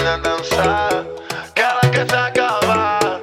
menina dançar, que ela quer se acabar.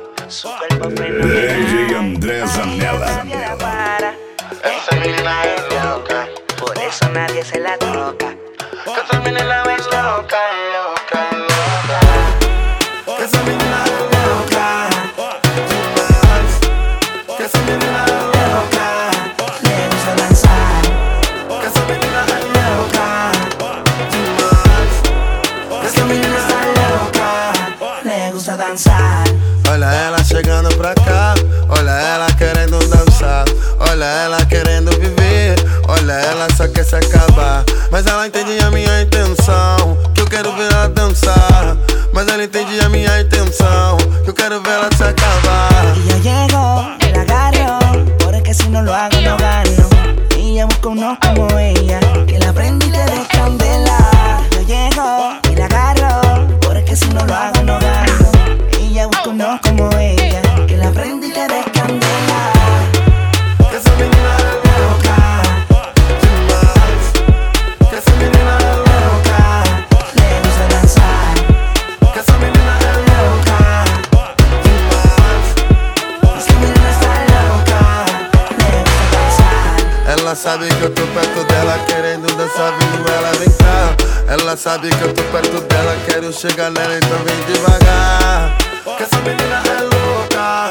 DJ André Zanella. Essa menina é louca, por eso nadie se la toca. que essa menina é louca, louca, louca. Que essa menina é louca demais. Que essa menina é louca, Le gusta danzar, que essa menina é louca demais. Que essa menina é louca. le gusta danzar. Olha ela chegando pra cá, olha ela querendo dançar, olha ela querendo viver, olha ela só quer se acabar. Mas ela entende a minha intenção, que eu quero ver ela dançar. Mas ela entende a minha intenção, que eu quero ver ela se acabar. Y yo llego, la agarro, porque si no lo hago no gano. Y ella busca uno como ella, que la prende y te dé candela. Yo llego y la agarro, porque si no lo hago no gano. Y ella busca uno como ella, que la prende y te dé candela. Que essa menina é louca demais. Que essa menina é louca, Le gusta danzar, que essa menina é louca demais. esta menina está loca. Le gusta danzar. Ela sabe que eu tô perto dela, querendo dançar, vindo ela vem cá. Ela sabe que eu tô perto dela, quero chegar nela, então vem devagar. Que essa menina é louca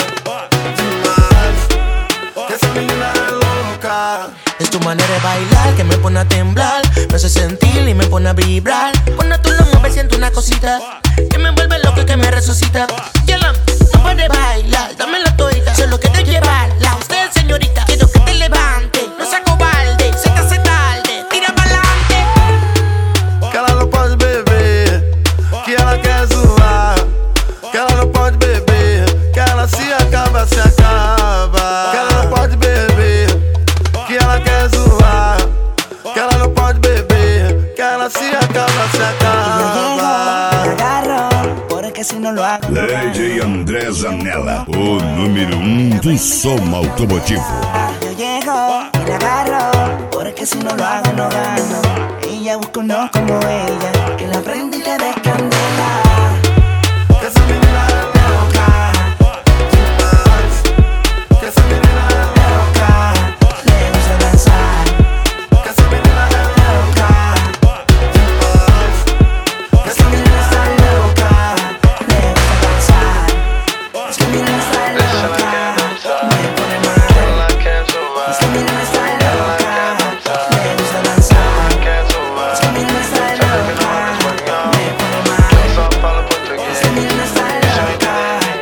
demais. Que essa menina é louca. Es tu manera de bailar que me pone a temblar, me hace sentir y me pone a vibrar. Cuando tú lo mueves siento una cosita que me vuelve loco y que me resucita. Yala, no puedes bailar, dame la toita, solo quiero llevarla. Usted señorita, quiero que te levante, no sea cobarde, se te hace tarde, tira pa'lante. Que ela não pode beber, que ela quer zoar. Que ela não pode beber, que ela se acaba, se acaba. Que ela não pode beber, que ela quer zoar. Que ela não pode beber, que ela se acaba, se Yo llego, la acaba. agarro, porque si no lo hago no gano. DJ André Zanella, o número 1 do som automotivo. Yo llego y la agarro, porque si no lo hago no gano. Ella busca uno como ella, que la prende y te dé candela. Que essa menina é louca demais. Que essa menina é louca, Le gusta danzar, que essa menina é louca demais. Que essa menina está loca. Le gusta danzar, esta menina está loca. Me pone mal, ela quer zoar, esta menina está loca. Le gusta danzar, quer zoar. esta menina está loca. Me pone Eu mal, só falo português. esta menina está loca.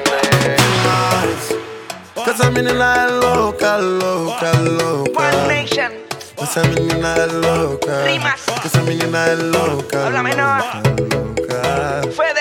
Que essa menina é louca, louca, louca. One Nation, Essa menina é louca. Rimas. Que essa menina é louca, Habla menor. louca, louca. fue de